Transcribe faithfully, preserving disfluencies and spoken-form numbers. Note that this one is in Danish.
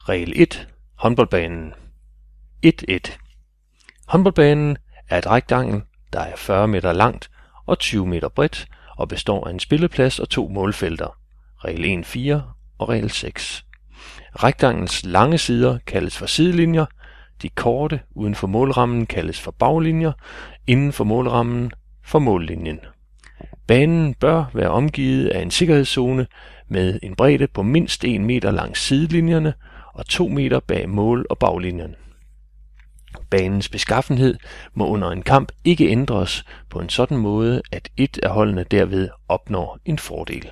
Regel et. Håndboldbanen. et et. Håndboldbanen er et rektangel, der er fyrre meter langt og tyve meter bredt og består af en spilleplads og to målfelter. Regel en fire og regel seks. Rektanglens lange sider kaldes for sidelinjer, de korte uden for målrammen kaldes for baglinjer, inden for målrammen for mållinjen. Banen bør være omgivet af en sikkerhedszone med en bredde på mindst en meter langs sidelinjerne og to meter bag mål- og baglinjen. Banens beskaffenhed må under en kamp ikke ændres på en sådan måde, at et af holdene derved opnår en fordel.